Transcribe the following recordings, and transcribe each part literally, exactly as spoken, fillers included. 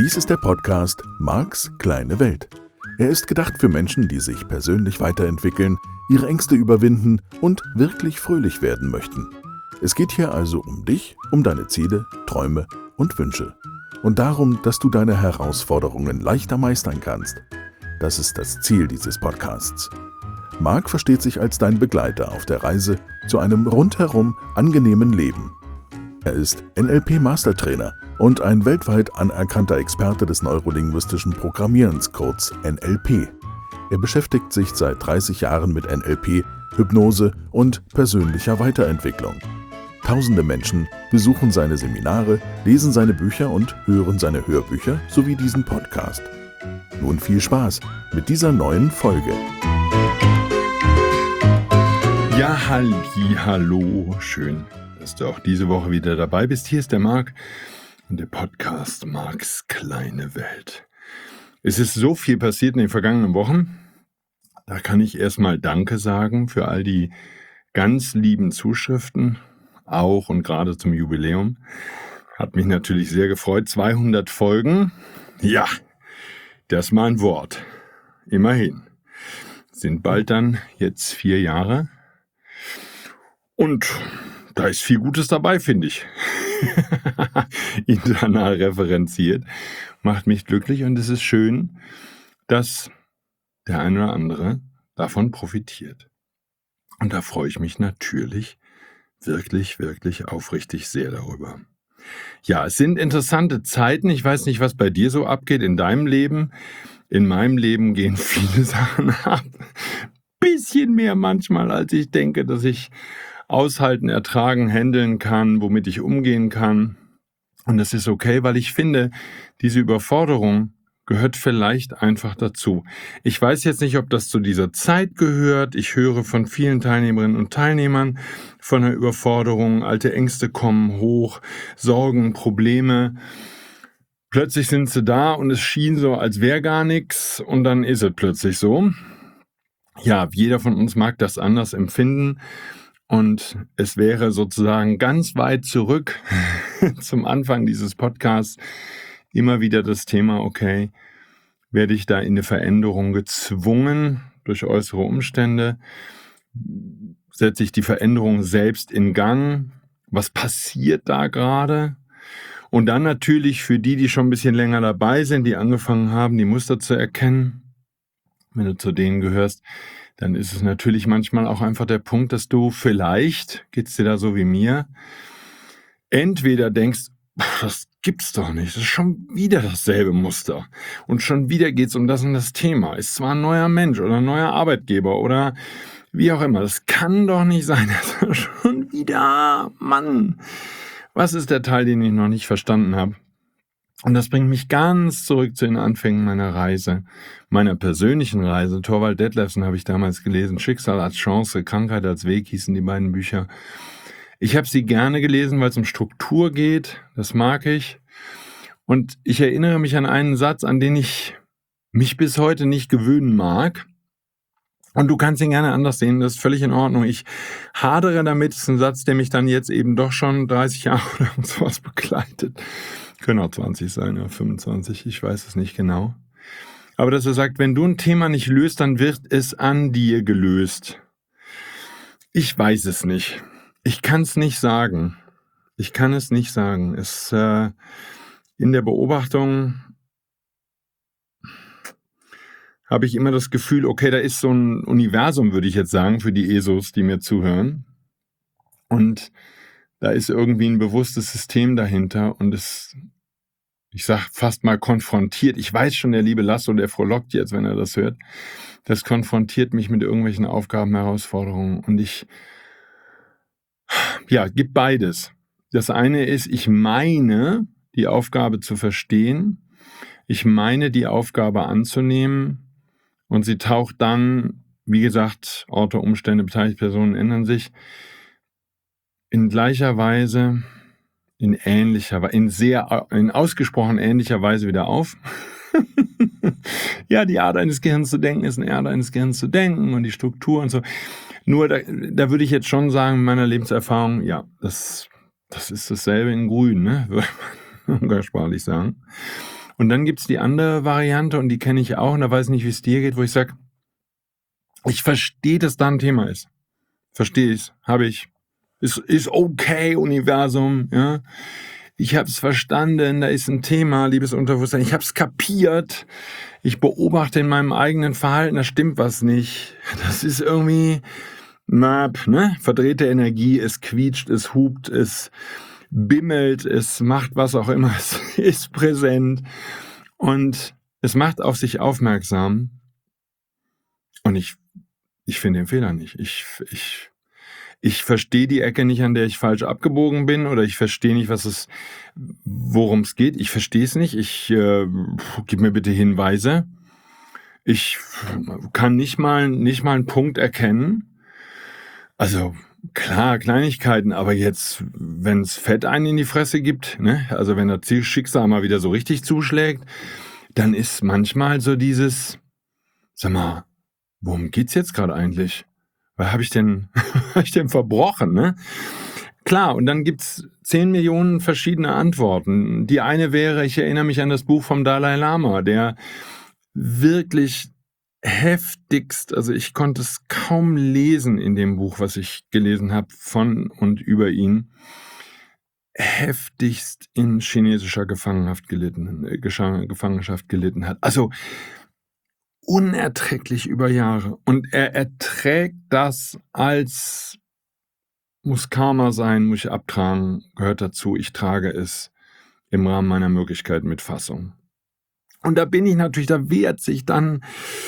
Dies ist der Podcast Marks kleine Welt. Er ist gedacht für Menschen, die sich persönlich weiterentwickeln, ihre Ängste überwinden und wirklich fröhlich werden möchten. Es geht hier also um dich, um deine Ziele, Träume und Wünsche. Und darum, dass du deine Herausforderungen leichter meistern kannst. Das ist das Ziel dieses Podcasts. Mark versteht sich als dein Begleiter auf der Reise zu einem rundherum angenehmen Leben. Er ist N L P-Mastertrainer und ein weltweit anerkannter Experte des neurolinguistischen Programmierens, kurz N L P. Er beschäftigt sich seit dreißig Jahren mit N L P, Hypnose und persönlicher Weiterentwicklung. Tausende Menschen besuchen seine Seminare, lesen seine Bücher und hören seine Hörbücher sowie diesen Podcast. Nun viel Spaß mit dieser neuen Folge. Ja, halli, hallo, schön, dass du auch diese Woche wieder dabei bist. Hier ist der Mark und der Podcast Marks kleine Welt. Es ist so viel passiert in den vergangenen Wochen. Da kann ich erstmal Danke sagen für all die ganz lieben Zuschriften, auch und gerade zum Jubiläum. Hat mich natürlich sehr gefreut. zweihundert Folgen, ja, das ist mal ein Wort. Immerhin. Sind bald dann jetzt vier Jahre. Und da ist viel Gutes dabei, finde ich. Internal referenziert. Macht mich glücklich und es ist schön, dass der eine oder andere davon profitiert. Und da freue ich mich natürlich wirklich, wirklich aufrichtig sehr darüber. Ja, es sind interessante Zeiten. Ich weiß nicht, was bei dir so abgeht in deinem Leben. In meinem Leben gehen viele Sachen ab. Bisschen mehr manchmal, als ich denke, dass ich aushalten, ertragen, handeln kann, womit ich umgehen kann. Und das ist okay, weil ich finde, diese Überforderung gehört vielleicht einfach dazu. Ich weiß jetzt nicht, ob das zu dieser Zeit gehört. Ich höre von vielen Teilnehmerinnen und Teilnehmern von der Überforderung. Alte Ängste kommen hoch, Sorgen, Probleme. Plötzlich sind sie da und es schien so, als wäre gar nichts. Und dann ist es plötzlich so. Ja, jeder von uns mag das anders empfinden. Und es wäre sozusagen ganz weit zurück zum Anfang dieses Podcasts immer wieder das Thema, okay, werde ich da in eine Veränderung gezwungen durch äußere Umstände? Setze ich die Veränderung selbst in Gang? Was passiert da gerade? Und dann natürlich für die, die schon ein bisschen länger dabei sind, die angefangen haben, die Muster zu erkennen, wenn du zu denen gehörst, dann ist es natürlich manchmal auch einfach der Punkt, dass du vielleicht, geht's dir da so wie mir, entweder denkst, das gibt's doch nicht, das ist schon wieder dasselbe Muster und schon wieder geht's um das und das Thema, ist zwar ein neuer Mensch oder ein neuer Arbeitgeber oder wie auch immer, das kann doch nicht sein, das ist schon wieder, Mann, was ist der Teil, den ich noch nicht verstanden habe? Und das bringt mich ganz zurück zu den Anfängen meiner Reise, meiner persönlichen Reise. Thorvald Detlefsen habe ich damals gelesen. Schicksal als Chance, Krankheit als Weg hießen die beiden Bücher. Ich habe sie gerne gelesen, weil es um Struktur geht. Das mag ich. Und ich erinnere mich an einen Satz, an den ich mich bis heute nicht gewöhnen mag. Und du kannst ihn gerne anders sehen, das ist völlig in Ordnung. Ich hadere damit, das ist ein Satz, der mich dann jetzt eben doch schon dreißig Jahre oder sowas begleitet. Können auch zwanzig sein, ja, fünfundzwanzig, ich weiß es nicht genau. Aber dass er sagt, wenn du ein Thema nicht löst, dann wird es an dir gelöst. Ich weiß es nicht. Ich kann es nicht sagen. Ich kann es nicht sagen. Es äh, in der Beobachtung habe ich immer das Gefühl, okay, da ist so ein Universum, würde ich jetzt sagen, für die E S Os, die mir zuhören. Und da ist irgendwie ein bewusstes System dahinter und es, ich sag fast mal konfrontiert. Ich weiß schon, der liebe Lasso, der frohlockt jetzt, wenn er das hört. Das konfrontiert mich mit irgendwelchen Aufgaben, Herausforderungen und ich, ja, gibt beides. Das eine ist, ich meine, die Aufgabe zu verstehen. Ich meine, die Aufgabe anzunehmen und sie taucht dann, wie gesagt, Orte, Umstände, beteiligte Personen ändern sich, in gleicher Weise, in ähnlicher Weise, in sehr, in ausgesprochen ähnlicher Weise wieder auf. Ja, die Art eines Gehirns zu denken ist eine Art eines Gehirns zu denken und die Struktur und so. Nur, da, da würde ich jetzt schon sagen, in meiner Lebenserfahrung, ja, das, das ist dasselbe in Grün, ne? Würde man umgangssprachlich sagen. Und dann gibt's die andere Variante, und die kenne ich auch, und da weiß ich nicht, wie es dir geht, wo ich sage, ich verstehe, dass da ein Thema ist. Verstehe ich, habe ich. Ist, ist okay, Universum, ja. Ich habe es verstanden, da ist ein Thema, liebes Unterbewusstsein. Ich habe es kapiert. Ich beobachte in meinem eigenen Verhalten, da stimmt was nicht. Das ist irgendwie, na, ne, verdrehte Energie, es quietscht, es hupt, es bimmelt, es macht was auch immer, es ist präsent und es macht auf sich aufmerksam. Und ich, ich finde den Fehler nicht. Ich, ich, ich verstehe die Ecke nicht, an der ich falsch abgebogen bin, oder ich verstehe nicht, was es, worum es geht. Ich verstehe es nicht. Ich äh, gib mir bitte Hinweise. Ich kann nicht mal, nicht mal einen Punkt erkennen. Also klar, Kleinigkeiten, aber jetzt, wenn es Fett einen in die Fresse gibt, ne, also wenn das Schicksal mal wieder so richtig zuschlägt, dann ist manchmal so dieses, sag mal, worum geht's jetzt gerade eigentlich? Was habe ich denn, hab ich denn verbrochen, ne? Klar, und dann gibt's zehn Millionen verschiedene Antworten. Die eine wäre, ich erinnere mich an das Buch vom Dalai Lama, der wirklich heftigst, also ich konnte es kaum lesen in dem Buch, was ich gelesen habe von und über ihn, heftigst in chinesischer Gefangenschaft gelitten, äh, Gefangenschaft gelitten hat. Also unerträglich über Jahre. Und er erträgt das als, muss Karma sein, muss ich abtragen, gehört dazu, ich trage es im Rahmen meiner Möglichkeiten mit Fassung. Und da bin ich natürlich, da wehrt sich dann,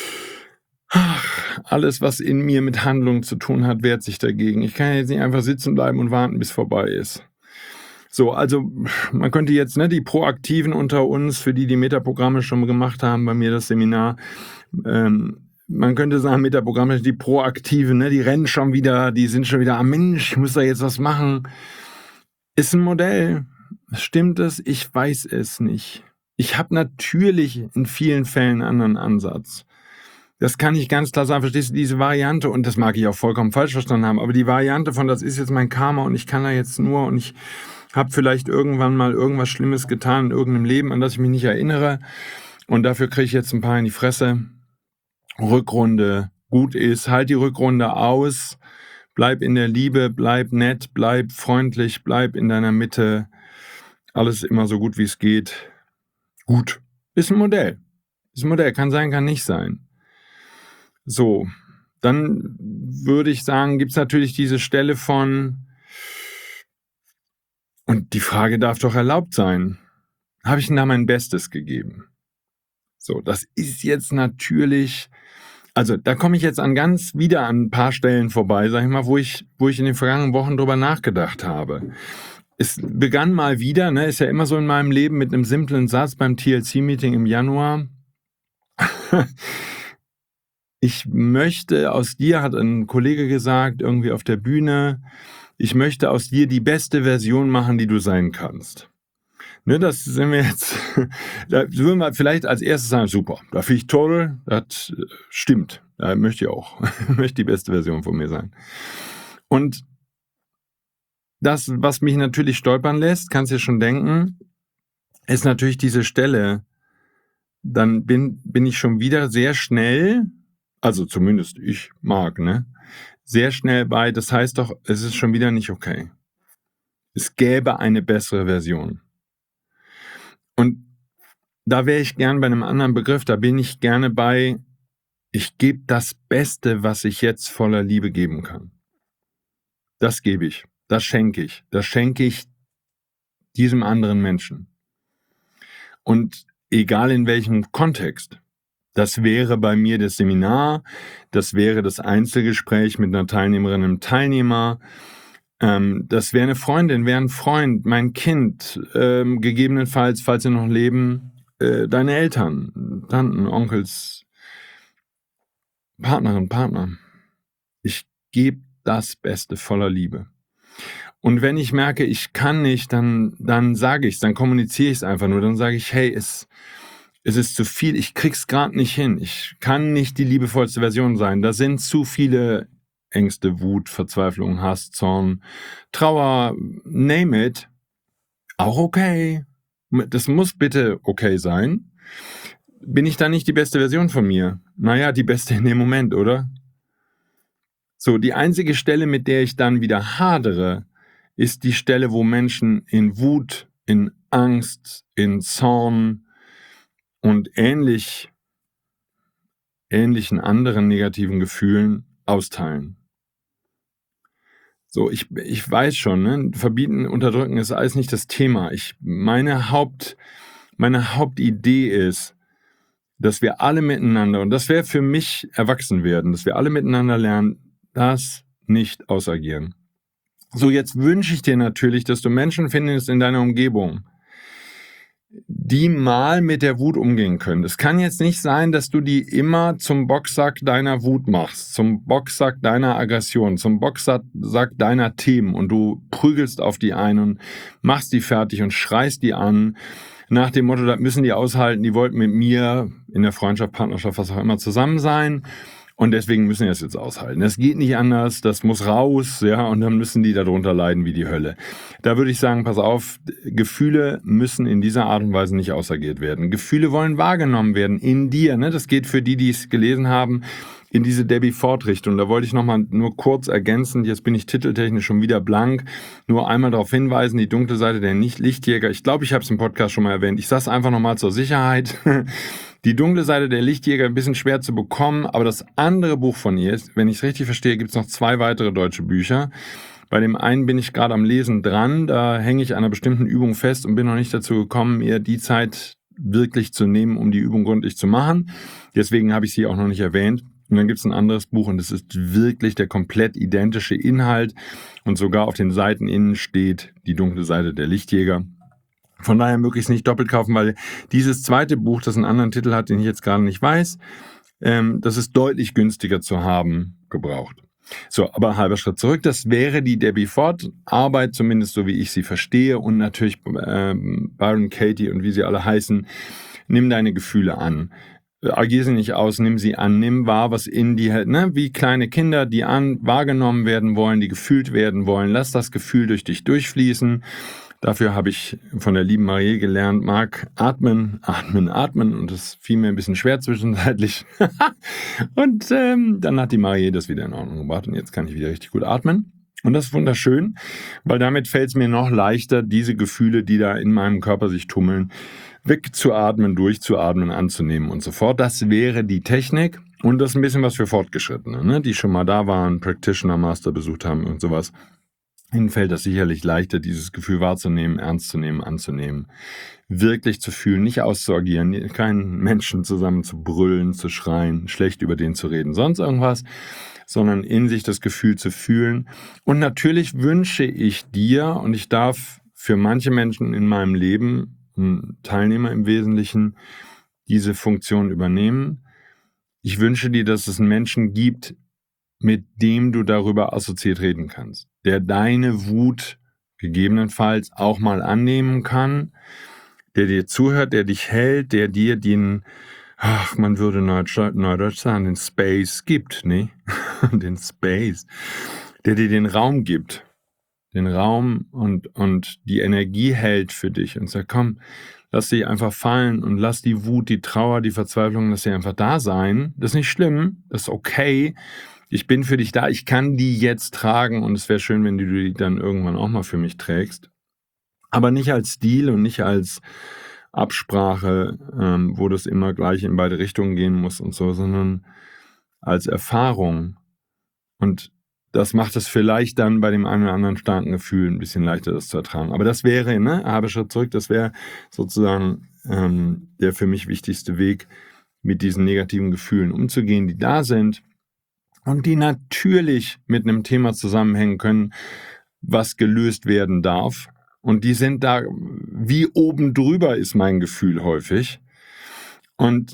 ach, alles, was in mir mit Handlung zu tun hat, wehrt sich dagegen. Ich kann jetzt nicht einfach sitzen bleiben und warten, bis vorbei ist. So, also man könnte jetzt, ne, die Proaktiven unter uns, für die die Metaprogramme schon gemacht haben, bei mir das Seminar, ähm, man könnte sagen, Metaprogramme, die Proaktiven, ne, die rennen schon wieder, die sind schon wieder, ah Mensch, ich muss da jetzt was machen. Ist ein Modell. Stimmt es? Ich weiß es nicht. Ich habe natürlich in vielen Fällen einen anderen Ansatz. Das kann ich ganz klar sagen, verstehst du, diese Variante, und das mag ich auch vollkommen falsch verstanden haben, aber die Variante von, das ist jetzt mein Karma und ich kann da jetzt nur, und ich habe vielleicht irgendwann mal irgendwas Schlimmes getan in irgendeinem Leben, an das ich mich nicht erinnere, und dafür kriege ich jetzt ein paar in die Fresse. Rückrunde gut ist, halt die Rückrunde aus, bleib in der Liebe, bleib nett, bleib freundlich, bleib in deiner Mitte, alles immer so gut wie es geht. Gut, ist ein Modell. Ist ein Modell, kann sein, kann nicht sein. So, dann würde ich sagen, gibt es natürlich diese Stelle von, und die Frage darf doch erlaubt sein, habe ich denn da mein Bestes gegeben? So, das ist jetzt natürlich, also da komme ich jetzt an ganz wieder an ein paar Stellen vorbei, sag ich mal, wo ich, wo ich in den vergangenen Wochen drüber nachgedacht habe. Es begann mal wieder, ne, ist ja immer so in meinem Leben, mit einem simplen Satz beim T L C-Meeting im Januar. Ich möchte aus dir, hat ein Kollege gesagt, irgendwie auf der Bühne, ich möchte aus dir die beste Version machen, die du sein kannst. Ne, das sind wir jetzt, da würden wir vielleicht als erstes sagen, super, da finde ich toll, das stimmt, da möchte ich auch, möchte die beste Version von mir sein. Und das, was mich natürlich stolpern lässt, kannst du dir schon denken, ist natürlich diese Stelle, dann bin, bin ich schon wieder sehr schnell, also zumindest ich mag, ne, sehr schnell bei, das heißt doch, es ist schon wieder nicht okay. Es gäbe eine bessere Version. Und da wäre ich gern bei einem anderen Begriff, da bin ich gerne bei, ich gebe das Beste, was ich jetzt voller Liebe geben kann. Das gebe ich, das schenke ich, das schenke ich diesem anderen Menschen. Und egal in welchem Kontext, das wäre bei mir das Seminar, das wäre das Einzelgespräch mit einer Teilnehmerin, einem Teilnehmer, ähm, das wäre eine Freundin, wäre ein Freund, mein Kind, ähm, gegebenenfalls, falls sie noch leben, äh, deine Eltern, Tanten, Onkels, Partnerin, Partner. Ich gebe das Beste voller Liebe. Und wenn ich merke, ich kann nicht, dann, dann sage ich es, dann kommuniziere ich es einfach nur, dann sage ich, hey, es, es ist zu viel, ich krieg's gerade nicht hin, ich kann nicht die liebevollste Version sein, da sind zu viele Ängste, Wut, Verzweiflung, Hass, Zorn, Trauer, name it, auch okay, Das muss bitte okay sein. Bin ich dann nicht die beste Version von mir? Naja, die beste in dem Moment, oder? So, die einzige Stelle, mit der ich dann wieder hadere, ist die Stelle, wo Menschen in Wut, in Angst, in Zorn und ähnlich, ähnlichen anderen negativen Gefühlen austeilen. So, ich, ich weiß schon, ne? Verbieten, unterdrücken ist alles nicht das Thema. Ich, meine Haupt, meine Hauptidee ist, dass wir alle miteinander, und das wäre für mich erwachsen werden, dass wir alle miteinander lernen, das nicht ausagieren. So, jetzt wünsche ich dir natürlich, dass du Menschen findest in deiner Umgebung, die mal mit der Wut umgehen können. Es kann jetzt nicht sein, dass du die immer zum Boxsack deiner Wut machst, zum Boxsack deiner Aggression, zum Boxsack deiner Themen und du prügelst auf die ein und machst die fertig und schreist die an, nach dem Motto, das müssen die aushalten, die wollten mit mir in der Freundschaft, Partnerschaft, was auch immer zusammen sein. Und deswegen müssen die das jetzt aushalten. Das geht nicht anders, das muss raus, ja, und dann müssen die darunter leiden wie die Hölle. Da würde ich sagen, pass auf, Gefühle müssen in dieser Art und Weise nicht ausagiert werden. Gefühle wollen wahrgenommen werden in dir, ne? Das geht für die, die es gelesen haben, in diese Debbie Ford-Richtung. Da wollte ich nochmal nur kurz ergänzen, jetzt bin ich titeltechnisch schon wieder blank, nur einmal darauf hinweisen, die dunkle Seite der Nicht-Lichtjäger. Ich glaube, ich habe es im Podcast schon mal erwähnt. Ich sage es einfach nochmal zur Sicherheit. Die dunkle Seite der Lichtjäger, ein bisschen schwer zu bekommen, aber das andere Buch von ihr ist, wenn ich es richtig verstehe, gibt es noch zwei weitere deutsche Bücher. Bei dem einen bin ich gerade am Lesen dran, da hänge ich an einer bestimmten Übung fest und bin noch nicht dazu gekommen, mir die Zeit wirklich zu nehmen, um die Übung gründlich zu machen. Deswegen habe ich sie auch noch nicht erwähnt. Und dann gibt es ein anderes Buch und es ist wirklich der komplett identische Inhalt und sogar auf den Seiten innen steht die dunkle Seite der Lichtjäger. Von daher möglichst nicht doppelt kaufen, weil dieses zweite Buch, das einen anderen Titel hat, den ich jetzt gerade nicht weiß, ähm, das ist deutlich günstiger zu haben gebraucht. So, aber halber Schritt zurück, das wäre die Debbie Ford Arbeit, zumindest so wie ich sie verstehe und natürlich ähm, Byron Katie und wie sie alle heißen, nimm deine Gefühle an. Agier sie nicht aus, nimm sie an, nimm wahr, was in dir hält, ne? Wie kleine Kinder, die an wahrgenommen werden wollen, die gefühlt werden wollen. Lass das Gefühl durch dich durchfließen. Dafür habe ich von der lieben Marie gelernt, Marc, atmen, atmen, atmen. Und das fiel mir ein bisschen schwer zwischenzeitlich. und ähm, dann hat die Marie das wieder in Ordnung gebracht und jetzt kann ich wieder richtig gut atmen. Und das ist wunderschön, weil damit fällt es mir noch leichter, diese Gefühle, die da in meinem Körper sich tummeln, wegzuatmen, durchzuatmen, anzunehmen und so fort. Das wäre die Technik und das ist ein bisschen was für Fortgeschrittene, ne? Die schon mal da waren, Practitioner Master besucht haben und sowas. Ihnen fällt das sicherlich leichter, dieses Gefühl wahrzunehmen, ernst zu nehmen, anzunehmen, wirklich zu fühlen, nicht auszuagieren, keinen Menschen zusammen zu brüllen, zu schreien, schlecht über den zu reden, sonst irgendwas, sondern in sich das Gefühl zu fühlen. Und natürlich wünsche ich dir, und ich darf für manche Menschen in meinem Leben, Teilnehmer im Wesentlichen, diese Funktion übernehmen. Ich wünsche dir, dass es einen Menschen gibt, mit dem du darüber assoziiert reden kannst, der deine Wut gegebenenfalls auch mal annehmen kann, der dir zuhört, der dich hält, der dir den, ach, man würde neudeutsch sagen, den Space gibt, ne? den Space, der dir den Raum gibt, den Raum und, und die Energie hält für dich und sagt, komm, lass dich einfach fallen und lass die Wut, die Trauer, die Verzweiflung, lass sie einfach da sein. Das ist nicht schlimm, das ist okay. Ich bin für dich da, ich kann die jetzt tragen und es wäre schön, wenn du die dann irgendwann auch mal für mich trägst. Aber nicht als Stil und nicht als Absprache, ähm, wo das immer gleich in beide Richtungen gehen muss und so, sondern als Erfahrung. Und das macht es vielleicht dann bei dem einen oder anderen starken Gefühl ein bisschen leichter, das zu ertragen. Aber das wäre, ne, halber Schritt zurück, das wäre sozusagen ähm, der für mich wichtigste Weg, mit diesen negativen Gefühlen umzugehen, die da sind und die natürlich mit einem Thema zusammenhängen können, was gelöst werden darf. Und die sind da, wie oben drüber ist mein Gefühl häufig. Und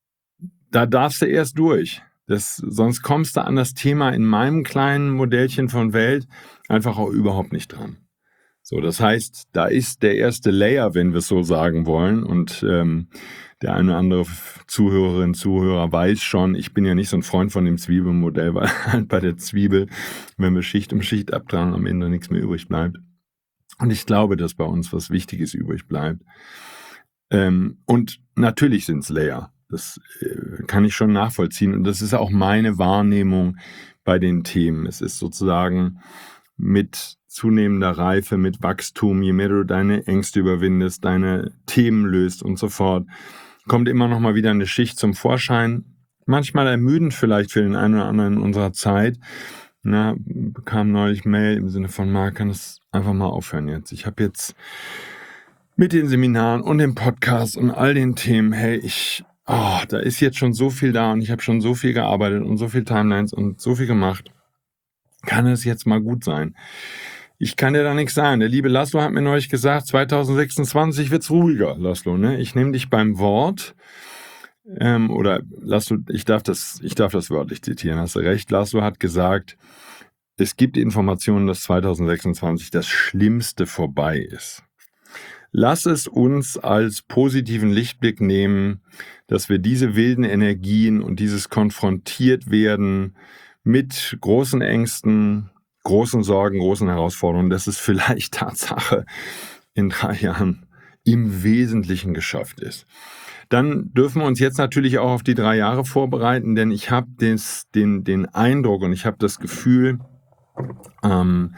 da darfst du erst durch. Das, sonst kommst du an das Thema in meinem kleinen Modellchen von Welt einfach auch überhaupt nicht dran. So, das heißt, da ist der erste Layer, wenn wir es so sagen wollen. Und ähm, der eine oder andere Zuhörerin, Zuhörer weiß schon, ich bin ja nicht so ein Freund von dem Zwiebelmodell, weil halt bei der Zwiebel, wenn wir Schicht um Schicht abtragen, am Ende nichts mehr übrig bleibt. Und ich glaube, dass bei uns was Wichtiges übrig bleibt. Ähm, und natürlich sind es Layer. Das äh, kann ich schon nachvollziehen. Und das ist auch meine Wahrnehmung bei den Themen. Es ist sozusagen mit zunehmender Reife, mit Wachstum, je mehr du deine Ängste überwindest, deine Themen löst und so fort, kommt immer noch mal wieder eine Schicht zum Vorschein. Manchmal ermüdend vielleicht für den einen oder anderen in unserer Zeit. Na, bekam neulich Mail im Sinne von, Marc, kann es einfach mal aufhören jetzt. Ich habe jetzt mit den Seminaren und dem Podcast und all den Themen, hey, ich, oh, da ist jetzt schon so viel da und ich habe schon so viel gearbeitet und so viel Timelines und so viel gemacht. Kann es jetzt mal gut sein? Ich kann dir da nichts sagen. Der liebe Laszlo hat mir neulich gesagt, zwanzig sechsundzwanzig wird's ruhiger, Laszlo, ne? Ich nehme dich beim Wort. Ähm, oder Laszlo, ich darf das, ich darf das wörtlich zitieren, hast du recht. Laszlo hat gesagt, es gibt Informationen, dass zwanzig sechsundzwanzig das Schlimmste vorbei ist. Lass es uns als positiven Lichtblick nehmen, dass wir diese wilden Energien und dieses konfrontiert werden mit großen Ängsten, großen Sorgen, großen Herausforderungen, dass es vielleicht Tatsache in drei Jahren im Wesentlichen geschafft ist. Dann dürfen wir uns jetzt natürlich auch auf die drei Jahre vorbereiten, denn ich habe den, den Eindruck und ich habe das Gefühl, ähm,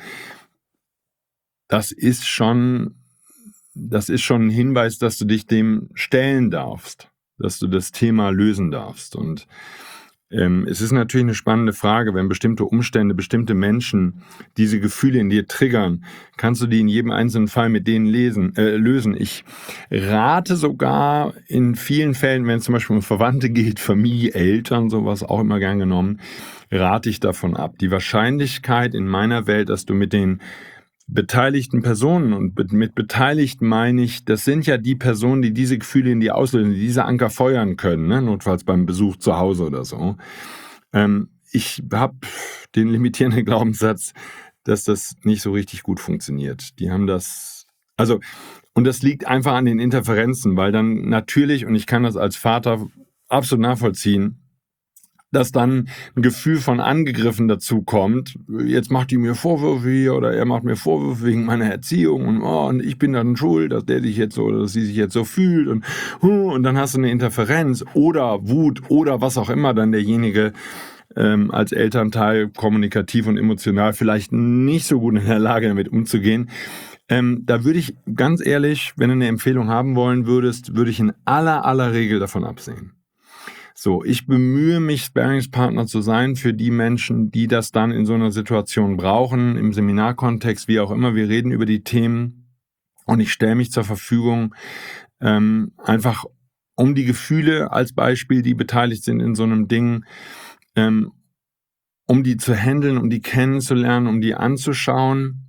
das ist schon, das ist schon ein Hinweis, dass du dich dem stellen darfst, dass du das Thema lösen darfst. Und ähm, es ist natürlich eine spannende Frage, wenn bestimmte Umstände, bestimmte Menschen diese Gefühle in dir triggern, kannst du die in jedem einzelnen Fall mit denen lesen, äh, lösen. Ich rate sogar in vielen Fällen, wenn es zum Beispiel um Verwandte geht, Familie, Eltern, sowas auch immer gern genommen, rate ich davon ab. Die Wahrscheinlichkeit in meiner Welt, dass du mit den beteiligten Personen, und mit beteiligt meine ich, das sind ja die Personen, die diese Gefühle in dir auslösen, die diese Anker feuern können, ne? Notfalls beim Besuch zu Hause oder so. Ähm, ich habe den limitierenden Glaubenssatz, dass das nicht so richtig gut funktioniert. Die haben das, also, und das liegt einfach an den Interferenzen, weil dann natürlich, und ich kann das als Vater absolut nachvollziehen, dass dann ein Gefühl von angegriffen dazu kommt, jetzt macht die mir Vorwürfe hier oder er macht mir Vorwürfe wegen meiner Erziehung und, oh, und ich bin dann schuld, dass der sich jetzt so oder dass sie sich jetzt so fühlt und, und dann hast du eine Interferenz oder Wut oder was auch immer dann derjenige ähm, als Elternteil kommunikativ und emotional vielleicht nicht so gut in der Lage damit umzugehen. Ähm, da würde ich ganz ehrlich, wenn du eine Empfehlung haben wollen würdest, würde ich in aller aller Regel davon absehen. So, ich bemühe mich, Sparringspartner zu sein für die Menschen, die das dann in so einer Situation brauchen, im Seminarkontext, wie auch immer. Wir reden über die Themen und ich stelle mich zur Verfügung, ähm, einfach um die Gefühle als Beispiel, die beteiligt sind in so einem Ding, ähm, um die zu handeln, um die kennenzulernen, um die anzuschauen.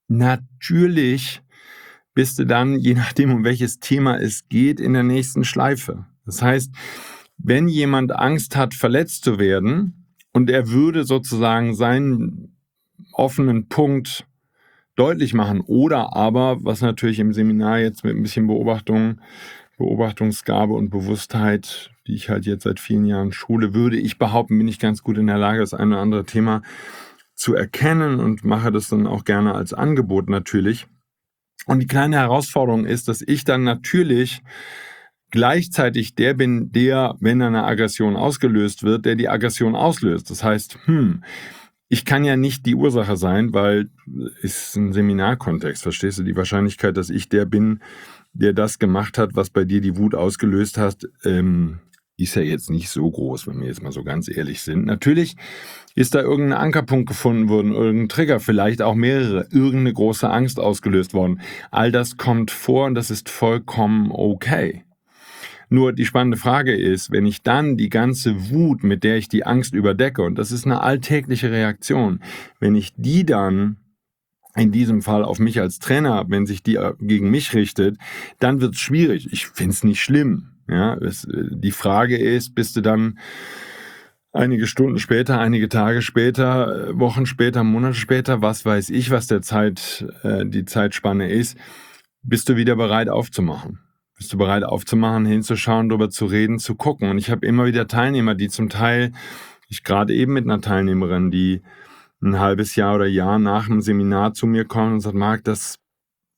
Natürlich bist du dann, je nachdem, um welches Thema es geht, in der nächsten Schleife. Das heißt, wenn jemand Angst hat, verletzt zu werden und er würde sozusagen seinen offenen Punkt deutlich machen oder aber, was natürlich im Seminar jetzt mit ein bisschen Beobachtung, Beobachtungsgabe und Bewusstheit, die ich halt jetzt seit vielen Jahren schule, würde ich behaupten, bin ich ganz gut in der Lage, das eine oder andere Thema zu erkennen und mache das dann auch gerne als Angebot natürlich. Und die kleine Herausforderung ist, dass ich dann natürlich gleichzeitig der bin, der, wenn eine Aggression ausgelöst wird, der die Aggression auslöst. Das heißt, hm, ich kann ja nicht die Ursache sein, weil es ist ein Seminarkontext, verstehst du? Die Wahrscheinlichkeit, dass ich der bin, der das gemacht hat, was bei dir die Wut ausgelöst hat, ähm, ist ja jetzt nicht so groß, wenn wir jetzt mal so ganz ehrlich sind. Natürlich ist da irgendein Ankerpunkt gefunden worden, irgendein Trigger, vielleicht auch mehrere, irgendeine große Angst ausgelöst worden. All das kommt vor und das ist vollkommen okay. Nur die spannende Frage ist, wenn ich dann die ganze Wut, mit der ich die Angst überdecke, und das ist eine alltägliche Reaktion, wenn ich die dann in diesem Fall auf mich als Trainer, wenn sich die gegen mich richtet, dann wird es schwierig. Ich finde es nicht schlimm. Ja, es, die Frage ist, bist du dann einige Stunden später, einige Tage später, Wochen später, Monate später, was weiß ich, was der Zeit, äh, die Zeitspanne ist, bist du wieder bereit aufzumachen? Bist du bereit aufzumachen, hinzuschauen, darüber zu reden, zu gucken? Und ich habe immer wieder Teilnehmer, die zum Teil, ich gerade eben mit einer Teilnehmerin, die ein halbes Jahr oder Jahr nach dem Seminar zu mir kommen und sagt, Marc, das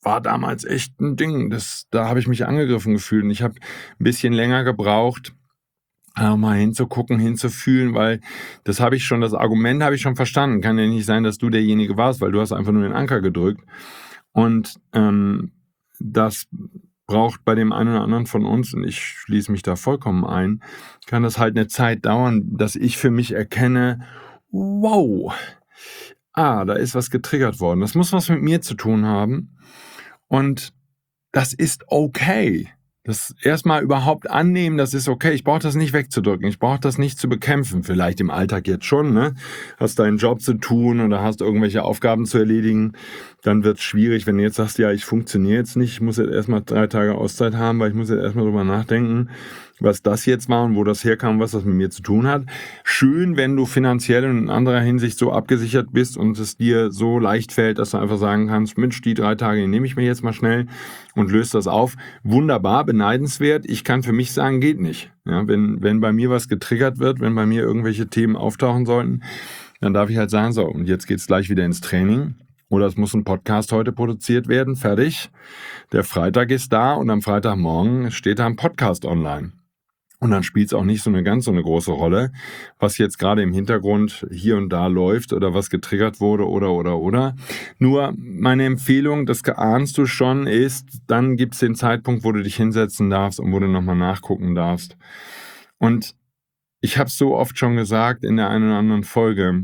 war damals echt ein Ding. Das, da habe ich mich angegriffen gefühlt und ich habe ein bisschen länger gebraucht, äh, mal hinzugucken, hinzufühlen, weil das habe ich schon, das Argument habe ich schon verstanden. Kann ja nicht sein, dass du derjenige warst, weil du hast einfach nur den Anker gedrückt. Und ähm, das braucht bei dem einen oder anderen von uns, und ich schließe mich da vollkommen ein, kann das halt eine Zeit dauern, dass ich für mich erkenne, wow, ah, da ist was getriggert worden. Das muss was mit mir zu tun haben. Und das ist okay. Das erstmal überhaupt annehmen, das ist okay. Ich brauche das nicht wegzudrücken. Ich brauche das nicht zu bekämpfen. Vielleicht im Alltag jetzt schon, ne? Hast deinen Job zu tun oder hast irgendwelche Aufgaben zu erledigen. Dann wird es schwierig, wenn du jetzt sagst, ja, ich funktioniere jetzt nicht. Ich muss jetzt erstmal drei Tage Auszeit haben, weil ich muss jetzt erstmal drüber nachdenken, was das jetzt war und wo das herkam, was das mit mir zu tun hat. Schön, wenn du finanziell und in anderer Hinsicht so abgesichert bist und es dir so leicht fällt, dass du einfach sagen kannst, Mensch, die drei Tage nehme ich mir jetzt mal schnell und löse das auf. Wunderbar, beneidenswert. Ich kann für mich sagen, geht nicht. Ja, wenn, wenn bei mir was getriggert wird, wenn bei mir irgendwelche Themen auftauchen sollten, dann darf ich halt sagen, so, und jetzt geht's gleich wieder ins Training. Oder es muss ein Podcast heute produziert werden, fertig. Der Freitag ist da und am Freitagmorgen steht da ein Podcast online. Und dann spielt es auch nicht so eine ganz so eine große Rolle, was jetzt gerade im Hintergrund hier und da läuft oder was getriggert wurde oder oder oder. Nur meine Empfehlung, das ahnst du schon, ist, dann gibt es den Zeitpunkt, wo du dich hinsetzen darfst und wo du nochmal nachgucken darfst. Und ich habe es so oft schon gesagt in der einen oder anderen Folge,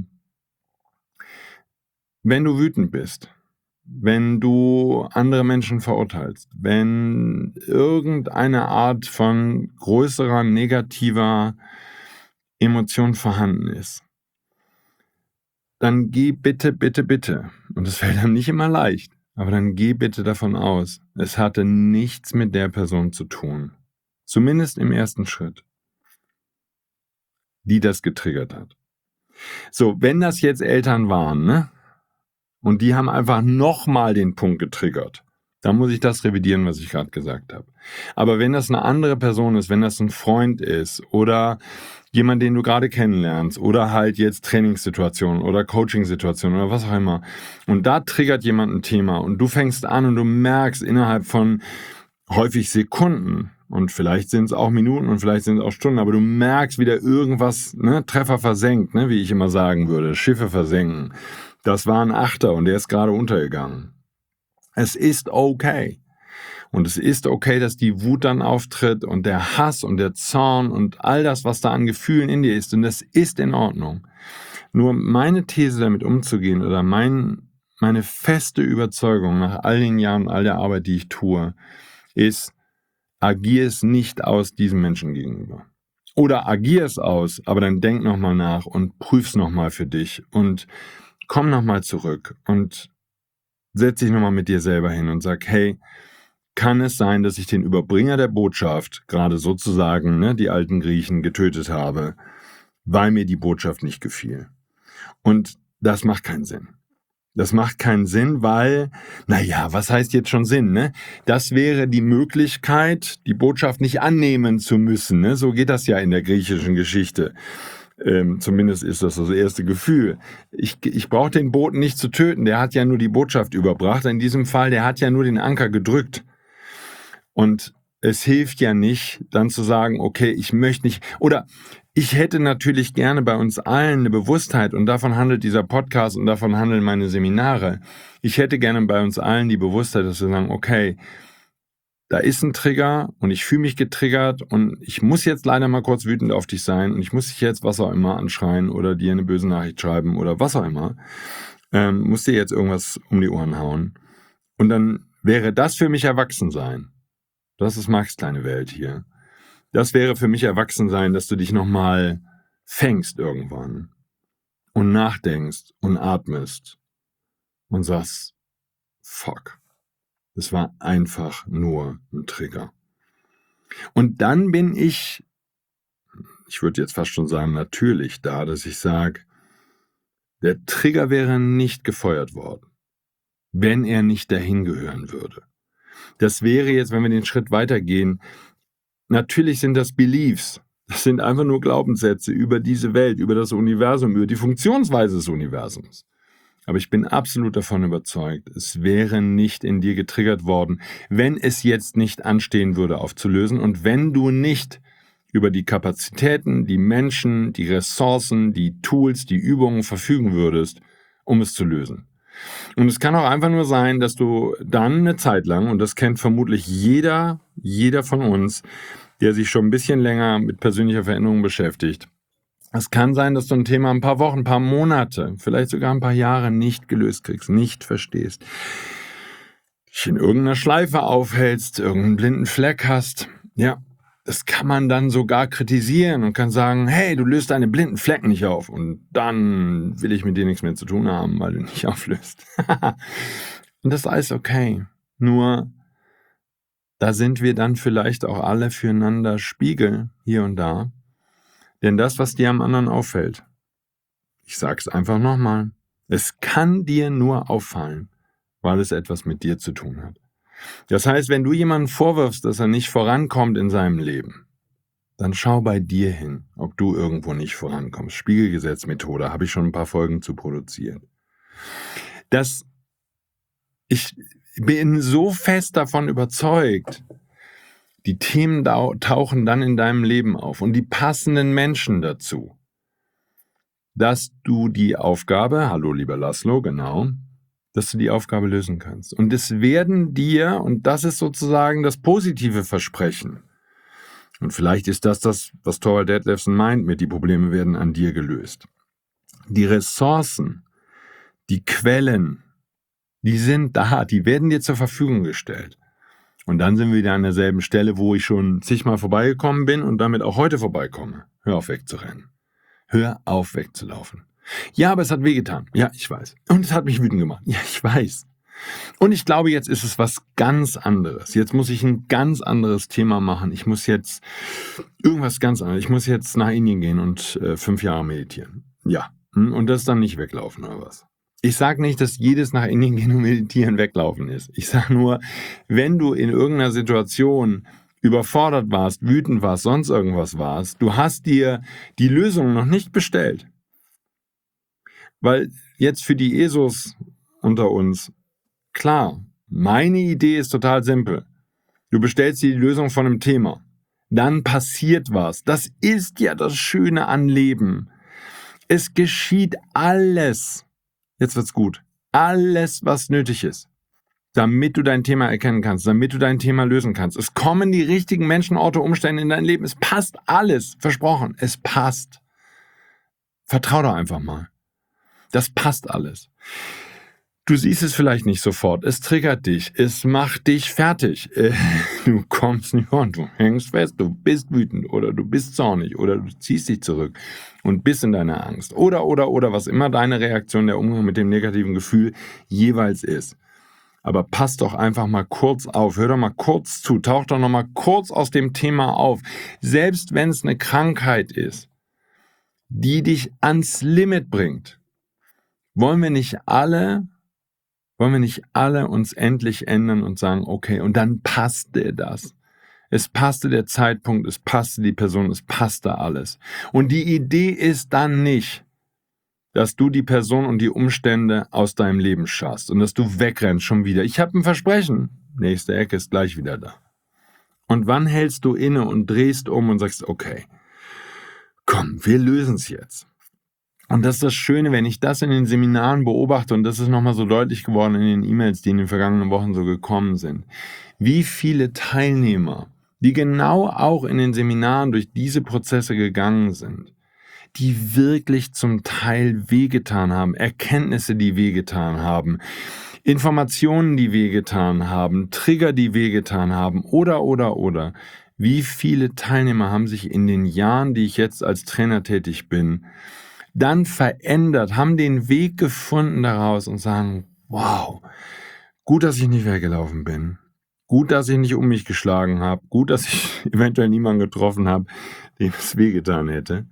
wenn du wütend bist, wenn du andere Menschen verurteilst, wenn irgendeine Art von größerer negativer Emotion vorhanden ist, dann geh bitte, bitte, bitte, und das fällt einem nicht immer leicht, aber dann geh bitte davon aus, es hatte nichts mit der Person zu tun, zumindest im ersten Schritt, die das getriggert hat. So, wenn das jetzt Eltern waren, ne? Und die haben einfach nochmal den Punkt getriggert. Da muss ich das revidieren, was ich gerade gesagt habe. Aber wenn das eine andere Person ist, wenn das ein Freund ist oder jemand, den du gerade kennenlernst oder halt jetzt Trainingssituationen oder Coachingsituationen oder was auch immer und da triggert jemand ein Thema und du fängst an und du merkst innerhalb von häufig Sekunden und vielleicht sind es auch Minuten und vielleicht sind es auch Stunden, aber du merkst wieder irgendwas, ne, Treffer versenkt, ne, wie ich immer sagen würde, Schiffe versenken. Das war ein Achter und der ist gerade untergegangen. Es ist okay. Und es ist okay, dass die Wut dann auftritt und der Hass und der Zorn und all das, was da an Gefühlen in dir ist. Und das ist in Ordnung. Nur meine These damit umzugehen oder mein, meine feste Überzeugung nach all den Jahren, all der Arbeit, die ich tue, ist, agier es nicht aus diesem Menschen gegenüber. Oder agier es aus, aber dann denk nochmal nach und prüf's nochmal für dich und komm nochmal zurück und setz dich nochmal mit dir selber hin und sag, hey, kann es sein, dass ich den Überbringer der Botschaft, gerade sozusagen, ne, die alten Griechen, getötet habe, weil mir die Botschaft nicht gefiel? Und das macht keinen Sinn. Das macht keinen Sinn, weil, naja, was heißt jetzt schon Sinn, ne? Das wäre die Möglichkeit, die Botschaft nicht annehmen zu müssen, ne? So geht das ja in der griechischen Geschichte. Ähm, zumindest ist das das erste Gefühl. Ich, ich brauche den Boten nicht zu töten, der hat ja nur die Botschaft überbracht. In diesem Fall, der hat ja nur den Anker gedrückt. Und es hilft ja nicht, dann zu sagen, okay, ich möchte nicht, oder ich hätte natürlich gerne bei uns allen eine Bewusstheit, und davon handelt dieser Podcast und davon handeln meine Seminare. Ich hätte gerne bei uns allen die Bewusstheit, dass wir sagen, okay, da ist ein Trigger und ich fühle mich getriggert und ich muss jetzt leider mal kurz wütend auf dich sein und ich muss dich jetzt was auch immer anschreien oder dir eine böse Nachricht schreiben oder was auch immer. Ähm, muss dir jetzt irgendwas um die Ohren hauen. Und dann wäre das für mich Erwachsensein. Das ist Max' kleine Welt hier. Das wäre für mich Erwachsensein, dass du dich nochmal fängst irgendwann und nachdenkst und atmest und sagst, fuck. Es war einfach nur ein Trigger. Und dann bin ich, ich würde jetzt fast schon sagen, natürlich da, dass ich sage, der Trigger wäre nicht gefeuert worden, wenn er nicht dahin gehören würde. Das wäre jetzt, wenn wir den Schritt weitergehen, natürlich sind das Beliefs. Das sind einfach nur Glaubenssätze über diese Welt, über das Universum, über die Funktionsweise des Universums. Aber ich bin absolut davon überzeugt, es wäre nicht in dir getriggert worden, wenn es jetzt nicht anstehen würde, aufzulösen und wenn du nicht über die Kapazitäten, die Menschen, die Ressourcen, die Tools, die Übungen verfügen würdest, um es zu lösen. Und es kann auch einfach nur sein, dass du dann eine Zeit lang, und das kennt vermutlich jeder, jeder von uns, der sich schon ein bisschen länger mit persönlicher Veränderung beschäftigt. Es kann sein, dass du ein Thema ein paar Wochen, ein paar Monate, vielleicht sogar ein paar Jahre nicht gelöst kriegst, nicht verstehst, dich in irgendeiner Schleife aufhältst, irgendeinen blinden Fleck hast. Ja, das kann man dann sogar kritisieren und kann sagen, hey, du löst deine blinden Flecken nicht auf und dann will ich mit dir nichts mehr zu tun haben, weil du nicht auflöst. Und das ist alles okay. Nur, da sind wir dann vielleicht auch alle füreinander Spiegel hier und da. Denn das, was dir am anderen auffällt, ich sag's einfach nochmal, es kann dir nur auffallen, weil es etwas mit dir zu tun hat. Das heißt, wenn du jemandem vorwirfst, dass er nicht vorankommt in seinem Leben, dann schau bei dir hin, ob du irgendwo nicht vorankommst. Spiegelgesetzmethode, habe ich schon ein paar Folgen zu produziert. Das, ich bin so fest davon überzeugt, die Themen tauchen dann in deinem Leben auf und die passenden Menschen dazu, dass du die Aufgabe, hallo lieber Laszlo, genau, dass du die Aufgabe lösen kannst. Und es werden dir, und das ist sozusagen das positive Versprechen, und vielleicht ist das das, was Thorvald Detlefsen meint mit, die Probleme werden an dir gelöst. Die Ressourcen, die Quellen, die sind da, die werden dir zur Verfügung gestellt. Und dann sind wir wieder an derselben Stelle, wo ich schon zigmal vorbeigekommen bin und damit auch heute vorbeikomme. Hör auf wegzurennen. Hör auf wegzulaufen. Ja, aber es hat wehgetan. Ja, ich weiß. Und es hat mich wütend gemacht. Ja, ich weiß. Und ich glaube, jetzt ist es was ganz anderes. Jetzt muss ich ein ganz anderes Thema machen. Ich muss jetzt irgendwas ganz anderes. Ich muss jetzt nach Indien gehen und äh, fünf Jahre meditieren. Ja. Und das dann nicht weglaufen oder was? Ich sage nicht, dass jedes nach Indien gehen und meditieren weglaufen ist. Ich sage nur, wenn du in irgendeiner Situation überfordert warst, wütend warst, sonst irgendwas warst, du hast dir die Lösung noch nicht bestellt. Weil jetzt für die E S Os unter uns, klar, meine Idee ist total simpel. Du bestellst dir die Lösung von einem Thema. Dann passiert was. Das ist ja das Schöne an Leben. Es geschieht alles. Jetzt wird's gut. Alles, was nötig ist, damit du dein Thema erkennen kannst, damit du dein Thema lösen kannst. Es kommen die richtigen Menschen, Orte, Umstände in dein Leben. Es passt alles. Versprochen. Es passt. Vertrau doch einfach mal. Das passt alles. Du siehst es vielleicht nicht sofort. Es triggert dich. Es macht dich fertig. Du kommst nicht ran. Du hängst fest. Du bist wütend oder du bist zornig oder du ziehst dich zurück und bist in deiner Angst. Oder, oder, oder, was immer deine Reaktion, der Umgang mit dem negativen Gefühl jeweils ist. Aber pass doch einfach mal kurz auf. Hör doch mal kurz zu. Tauch doch noch mal kurz aus dem Thema auf. Selbst wenn es eine Krankheit ist, die dich ans Limit bringt, wollen wir nicht alle... Wollen wir nicht alle uns endlich ändern und sagen, okay, und dann passte das. Es passte der Zeitpunkt, es passte die Person, es passte alles. Und die Idee ist dann nicht, dass du die Person und die Umstände aus deinem Leben schaffst und dass du wegrennst schon wieder. Ich habe ein Versprechen, nächste Ecke ist gleich wieder da. Und wann hältst du inne und drehst um und sagst, okay, komm, wir lösen es jetzt. Und das ist das Schöne, wenn ich das in den Seminaren beobachte, und das ist nochmal so deutlich geworden in den E-Mails, die in den vergangenen Wochen so gekommen sind, wie viele Teilnehmer, die genau auch in den Seminaren durch diese Prozesse gegangen sind, die wirklich zum Teil wehgetan haben, Erkenntnisse, die wehgetan haben, Informationen, die wehgetan haben, Trigger, die wehgetan haben, oder, oder, oder. Wie viele Teilnehmer haben sich in den Jahren, die ich jetzt als Trainer tätig bin, dann verändert, haben den Weg gefunden daraus und sagen, wow, gut, dass ich nicht weggelaufen bin. Gut, dass ich nicht um mich geschlagen habe. Gut, dass ich eventuell niemanden getroffen habe, dem es wehgetan hätte.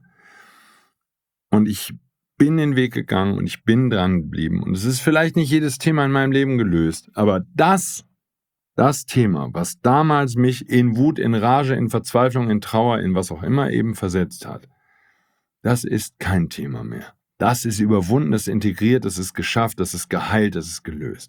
Und ich bin den Weg gegangen und ich bin dran geblieben. Und es ist vielleicht nicht jedes Thema in meinem Leben gelöst, aber das, das Thema, was damals mich in Wut, in Rage, in Verzweiflung, in Trauer, in was auch immer eben versetzt hat, das ist kein Thema mehr. Das ist überwunden, das ist integriert, das ist geschafft, das ist geheilt, das ist gelöst.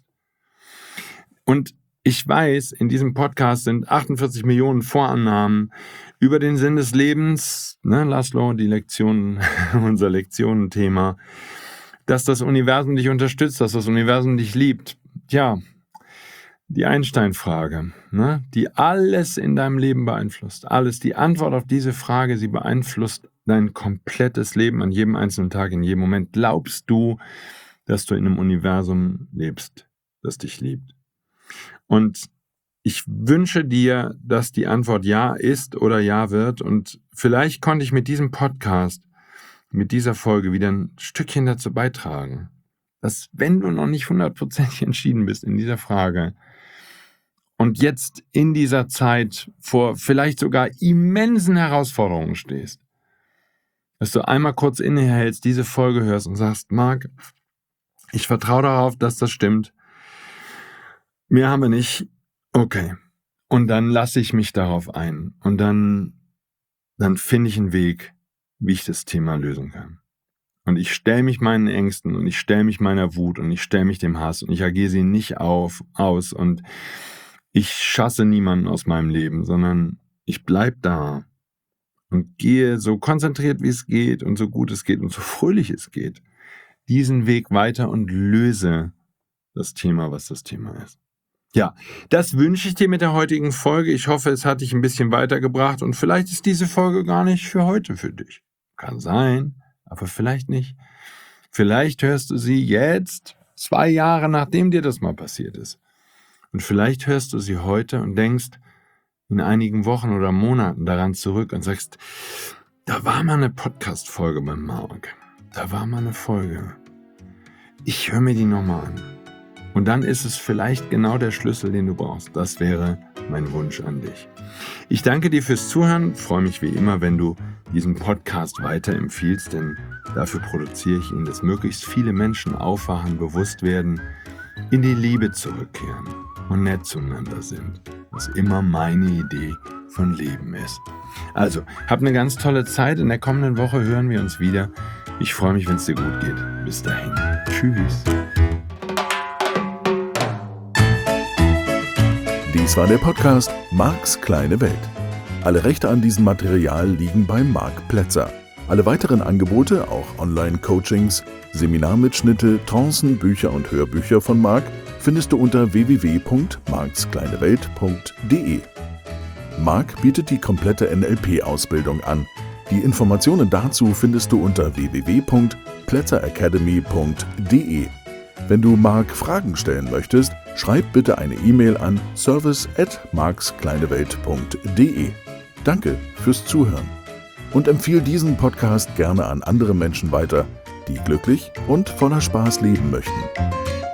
Und ich weiß, in diesem Podcast sind achtundvierzig Millionen Vorannahmen über den Sinn des Lebens, ne, Laszlo, die Lektion, unser Lektionenthema, dass das Universum dich unterstützt, dass das Universum dich liebt. Tja, die Einstein-Frage, ne, die alles in deinem Leben beeinflusst. Alles, die Antwort auf diese Frage, sie beeinflusst dein komplettes Leben an jedem einzelnen Tag, in jedem Moment. Glaubst du, dass du in einem Universum lebst, das dich liebt? Und ich wünsche dir, dass die Antwort ja ist oder ja wird. Und vielleicht konnte ich mit diesem Podcast, mit dieser Folge wieder ein Stückchen dazu beitragen, dass, wenn du noch nicht hundertprozentig entschieden bist in dieser Frage und jetzt in dieser Zeit vor vielleicht sogar immensen Herausforderungen stehst, dass du einmal kurz innehältst, diese Folge hörst und sagst, Marc, ich vertraue darauf, dass das stimmt. Mehr haben wir nicht. Okay. Und dann lasse ich mich darauf ein. Und dann, dann finde ich einen Weg, wie ich das Thema lösen kann. Und ich stelle mich meinen Ängsten und ich stelle mich meiner Wut und ich stelle mich dem Hass und ich agiere sie nicht auf, aus und ich schasse niemanden aus meinem Leben, sondern ich bleibe da und gehe so konzentriert, wie es geht und so gut es geht und so fröhlich es geht, diesen Weg weiter und löse das Thema, was das Thema ist. Ja, das wünsche ich dir mit der heutigen Folge. Ich hoffe, es hat dich ein bisschen weitergebracht und vielleicht ist diese Folge gar nicht für heute für dich. Kann sein, aber vielleicht nicht. Vielleicht hörst du sie jetzt, zwei Jahre nachdem dir das mal passiert ist. Und vielleicht hörst du sie heute und denkst in einigen Wochen oder Monaten daran zurück und sagst, da war mal eine Podcast-Folge beim Marc. Da war mal eine Folge. Ich höre mir die nochmal an. Und dann ist es vielleicht genau der Schlüssel, den du brauchst. Das wäre mein Wunsch an dich. Ich danke dir fürs Zuhören. Freue mich wie immer, wenn du diesen Podcast weiterempfiehlst, denn dafür produziere ich ihn, dass möglichst viele Menschen aufwachen, bewusst werden, in die Liebe zurückkehren und nett zueinander sind. Was immer meine Idee von Leben ist. Also, hab eine ganz tolle Zeit. In der kommenden Woche hören wir uns wieder. Ich freue mich, wenn es dir gut geht. Bis dahin. Tschüss. Dies war der Podcast Marcs kleine Welt. Alle Rechte an diesem Material liegen bei Marc Plätzer. Alle weiteren Angebote, auch Online-Coachings, Seminarmitschnitte, Trancen, Bücher und Hörbücher von Marc findest du unter w w w punkt marks kleine welt punkt d e. Marc bietet die komplette N L P-Ausbildung an. Die Informationen dazu findest du unter w w w punkt plätzer academy punkt d e. Wenn du Marc Fragen stellen möchtest, schreib bitte eine E-Mail an service at marks kleine welt punkt d e. Danke fürs Zuhören und empfiehl diesen Podcast gerne an andere Menschen weiter, die glücklich und voller Spaß leben möchten.